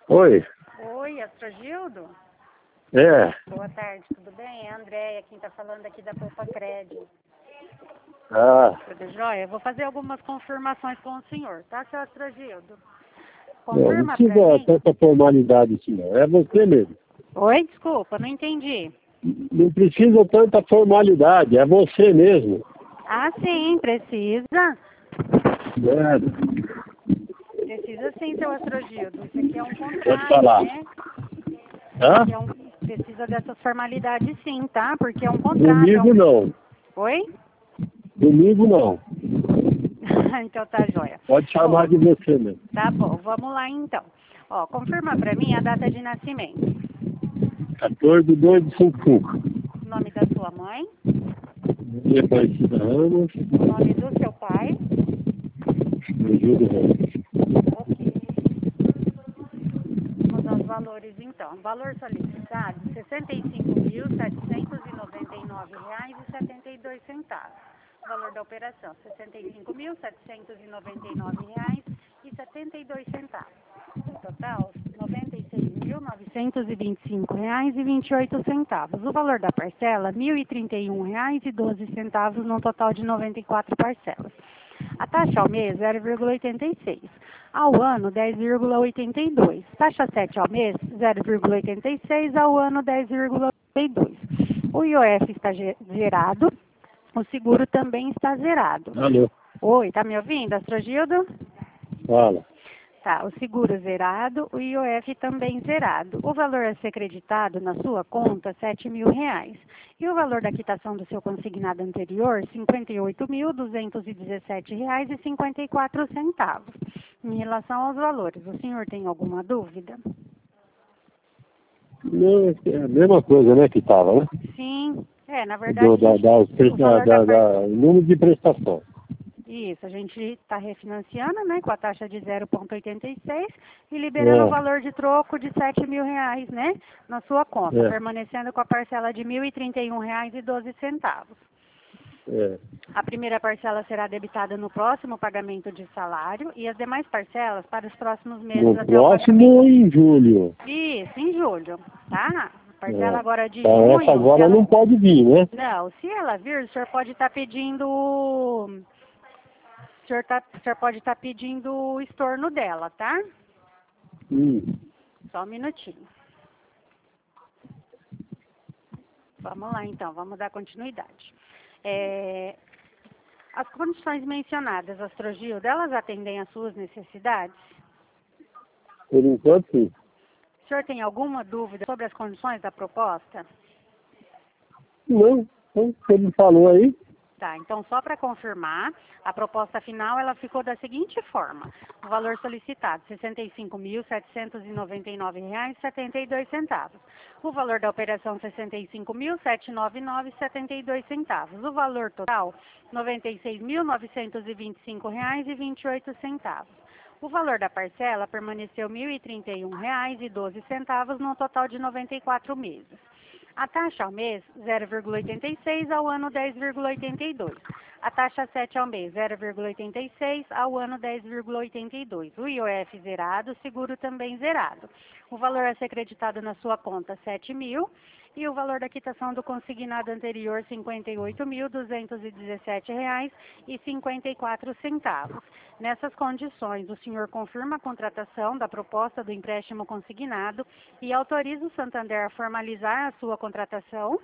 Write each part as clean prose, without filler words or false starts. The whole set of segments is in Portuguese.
Oi, Oi, Astrogildo? é. Boa tarde, tudo bem? É a Andréia, quem está falando aqui da Poupa Crédito. Ah, Tudo jóia? Eu vou fazer algumas confirmações com o senhor, tá, seu Astrogildo? não Confirma para precisa mim? tanta formalidade assim, não. É você mesmo. Oi, desculpa, não entendi. Não precisa tanta formalidade, é você mesmo. Ah, sim, precisa. É, Precisa sim, seu Astrogildo. Isso aqui é um pode contrato, falar. né? Hã? Precisa dessas formalidades sim, tá? Porque é um contrato. Comigo não. Oi? Comigo não. Então tá jóia. Pode Ó, chamar de você mesmo. tá bom, vamos lá então. Ó, confirma para mim a data de nascimento. 14/2/55. O nome da sua mãe, Maria Aparecida Ramos, o nome do seu pai. Júlio Ramos. Ok. Vamos aos valores então. Valor solicitado, R$ 65.799,72. Valor da operação, R$ 65.799,72. No total, R$ 96.925,28. O valor da parcela, R$ 1.031,12, no total de 94 parcelas. A taxa ao mês, 0,86. Ao ano, 10,82. Taxa 7 ao mês, 0,86. Ao ano, 10,82. O IOF está zerado. O seguro também está zerado. Alô, Oi, tá me ouvindo, Astrogildo? fala. Tá, o seguro zerado, o IOF também zerado. O valor a ser creditado na sua conta, R$ 7.000. E o valor da quitação do seu consignado anterior, R$ 58.217,54. Em relação aos valores, o senhor tem alguma dúvida? Não, é a mesma coisa, né, que tava, né? Sim, na verdade, o valor O número de prestação. Isso, a gente está refinanciando, né, com a taxa de 0,86 e liberando um É, valor de troco de R$ 7.000, né, na sua conta, é, permanecendo com a parcela de R$ 1.031,12. é. A primeira parcela será debitada no próximo pagamento de salário e as demais parcelas para os próximos meses No até o pagamento. próximo em julho. Isso, em julho, tá? A parcela É. agora de Então essa junho, se agora ela... não pode vir, né? Não, se ela vir, o senhor pode estar pedindo... O senhor pode estar pedindo o estorno dela, tá? Hum. Só um minutinho. Vamos lá, então. Vamos dar continuidade. As condições mencionadas, Astrogildo, elas atendem às suas necessidades? Por enquanto, sim. O senhor tem alguma dúvida sobre as condições da proposta? Não, então, você me falou aí. Tá, então só para confirmar, a proposta final ela ficou da seguinte forma. O valor solicitado, R$ 65.799,72. O valor da operação, R$ 65.799,72. O valor total, R$ 96.925,28. O valor da parcela permaneceu R$ 1.031,12, no total de 94 meses. A taxa ao mês, 0,86, ao ano 10,82. A taxa 7 ao mês, 0,86, ao ano 10,82. O IOF zerado, o seguro também zerado. O valor a ser creditado na sua conta, R$ 7.000. E o valor da quitação do consignado anterior, R$ 58.217,54. Nessas condições, o senhor confirma a contratação da proposta do empréstimo consignado e autoriza o Santander a formalizar a sua contratação?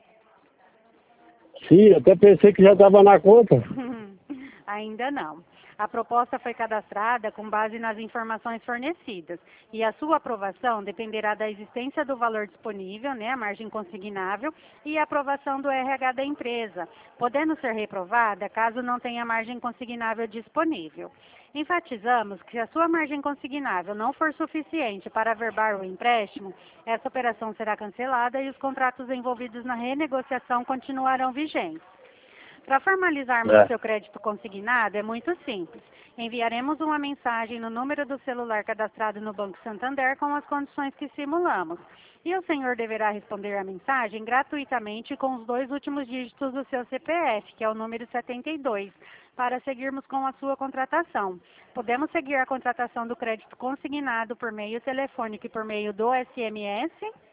Sim, até pensei que já estava na conta. Ainda não. A proposta foi cadastrada com base nas informações fornecidas e a sua aprovação dependerá da existência do valor disponível, né, a margem consignável, e a aprovação do RH da empresa, podendo ser reprovada caso não tenha margem consignável disponível. Enfatizamos que se a sua margem consignável não for suficiente para averbar o empréstimo, essa operação será cancelada e os contratos envolvidos na renegociação continuarão vigentes. Para formalizarmos o seu crédito consignado, é muito simples. Enviaremos uma mensagem no número do celular cadastrado no Banco Santander com as condições que simulamos. E o senhor deverá responder a mensagem gratuitamente com os 2 últimos dígitos do seu CPF, que é o número 72, para seguirmos com a sua contratação. Podemos seguir a contratação do crédito consignado por meio telefônico e por meio do SMS?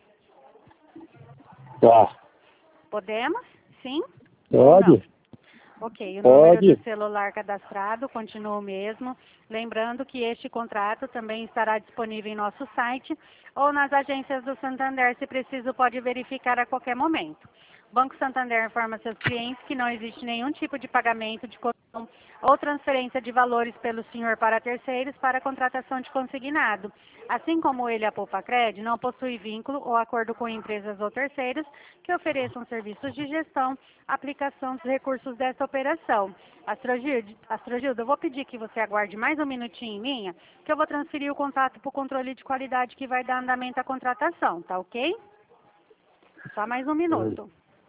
Tá. Podemos? Sim? Pode? Ok, o Pode. número do celular cadastrado continua o mesmo. Lembrando que este contrato também estará disponível em nosso site ou nas agências do Santander, se preciso, pode verificar a qualquer momento. O Banco Santander informa seus clientes que não existe nenhum tipo de pagamento de comissão ou transferência de valores pelo senhor para terceiros para a contratação de consignado. Assim como ele, a Poupacred, não possui vínculo ou acordo com empresas ou terceiros que ofereçam serviços de gestão, aplicação dos recursos dessa operação. Astrogilda, eu vou pedir que você aguarde mais um minutinho em linha, que eu vou transferir o contato para o controle de qualidade que vai dar andamento à contratação, tá ok? Só mais um minuto.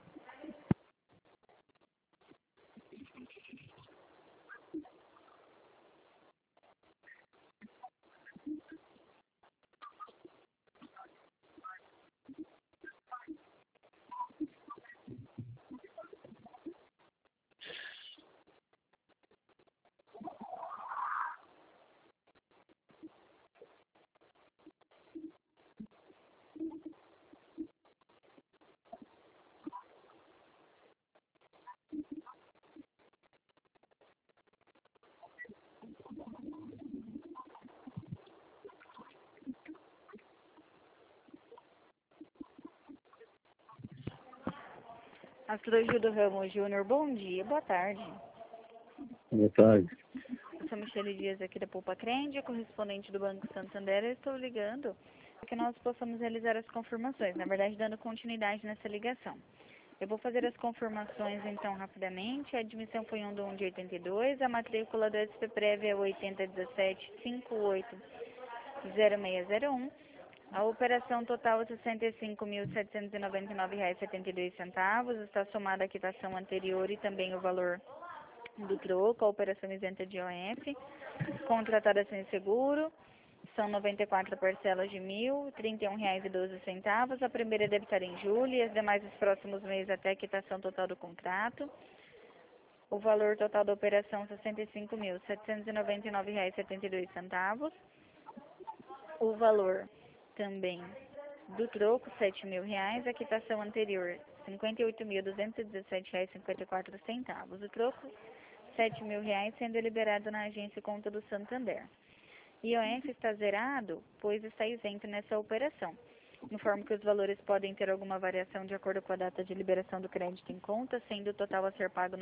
Astrogilda Ramos Júnior, bom dia, boa tarde. Boa tarde. Eu sou Michele Dias aqui da Poupacred, correspondente do Banco Santander. Eu estou ligando para que nós possamos realizar as confirmações, na verdade dando continuidade nessa ligação. Eu vou fazer as confirmações então rapidamente. A admissão foi 1 de 1 de 82, a matrícula do SP-Prev é 8017-580601. A operação total é R$ 65.799,72, está somada a quitação anterior e também o valor do troco, a operação isenta de IOF, contratada sem seguro, são 94 parcelas de R$ 1.031,12, a primeira é debitada em julho e as demais nos próximos meses até a quitação total do contrato. O valor total da operação R$ 65.799,72. O valor também do troco, R$ 7.000, a quitação anterior, R$ 58.217,54. O troco, R$ 7.000, sendo liberado na agência conta do Santander. IOF está zerado, pois está isento nessa operação. Informo que os valores podem ter alguma variação de acordo com a data de liberação do crédito em conta, sendo o total a ser pago R$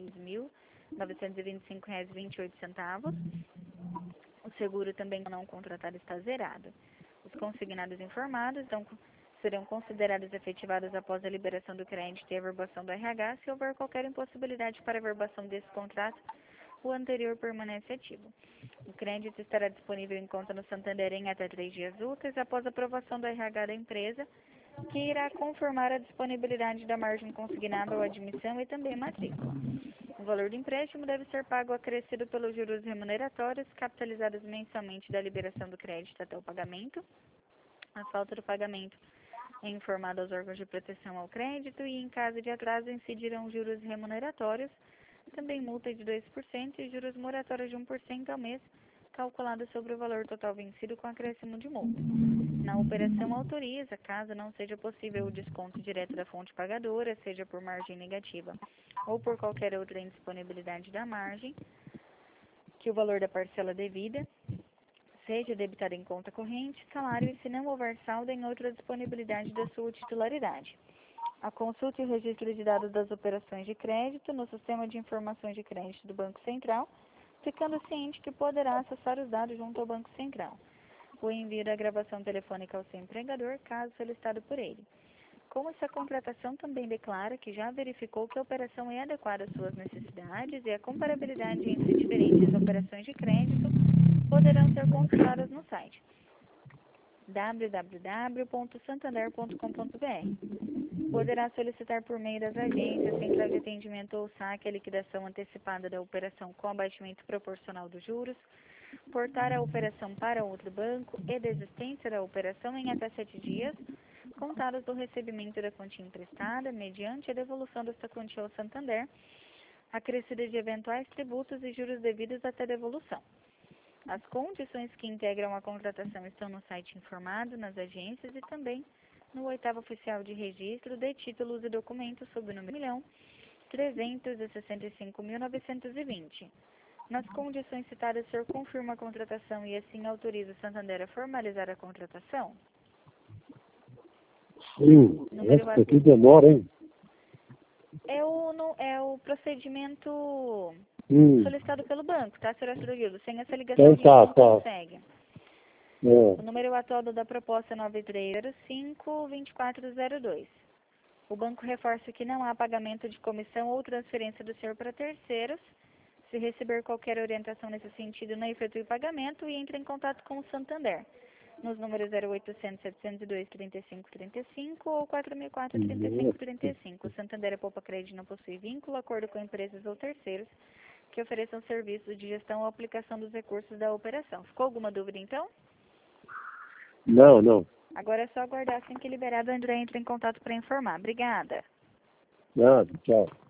96.925,28. O seguro também não contratado está zerado. Os consignados informados serão considerados efetivados após a liberação do crédito e a verbação do RH. Se houver qualquer impossibilidade para a verbação desse contrato, o anterior permanece ativo. O crédito estará disponível em conta no Santander em até 3 dias úteis após a aprovação do RH da empresa, que irá confirmar a disponibilidade da margem consignada ou admissão e também matrícula. O valor do empréstimo deve ser pago acrescido pelos juros remuneratórios capitalizados mensalmente da liberação do crédito até o pagamento. A falta do pagamento é informada aos órgãos de proteção ao crédito e, em caso de atraso, incidirão juros remuneratórios, também multa de 2% e juros moratórios de 1% ao mês, calculado sobre o valor total vencido com acréscimo de multa. Na operação autoriza, caso não seja possível o desconto direto da fonte pagadora, seja por margem negativa ou por qualquer outra indisponibilidade da margem, que o valor da parcela devida seja debitado em conta corrente, salário e, se não houver saldo, em outra disponibilidade da sua titularidade. A consulta e o registro de dados das operações de crédito no Sistema de Informações de Crédito do Banco Central, ficando ciente que poderá acessar os dados junto ao Banco Central. O envio da gravação telefônica ao seu empregador, caso solicitado por ele. Como essa contratação também declara que já verificou que a operação é adequada às suas necessidades e a comparabilidade entre diferentes operações de crédito poderão ser consultadas no site. www.santander.com.br. Poderá solicitar por meio das agências, central de atendimento ou saque a liquidação antecipada da operação com abatimento proporcional dos juros, portar a operação para outro banco e desistência da operação em até 7 dias, contados do recebimento da quantia emprestada, mediante a devolução desta quantia ao Santander, acrescida de eventuais tributos e juros devidos até devolução. As condições que integram a contratação estão no site informado, nas agências e também no 8º Oficial de Registro de Títulos e Documentos sob o número 1.365.920. Nas condições citadas, o senhor confirma a contratação e assim autoriza o Santander a formalizar a contratação? Sim, esse aqui demora, hein? É o procedimento solicitado pelo banco, tá, senhor Astrodildo? Sem essa ligação a gente não consegue. O número atual da proposta é 9305-2402. O banco reforça que não há pagamento de comissão ou transferência do senhor para terceiros. Se receber qualquer orientação nesse sentido, não efetue pagamento e entre em contato com o Santander, nos números 0800 702 3535 ou 4004 3535. O Santander é poupa crédito, não possui vínculo, acordo com empresas ou terceiros que ofereçam serviços de gestão ou aplicação dos recursos da operação. Ficou alguma dúvida, então? Não, não. Agora é só aguardar assim que liberado, o André entra em contato para informar. Obrigada. Nada, tchau.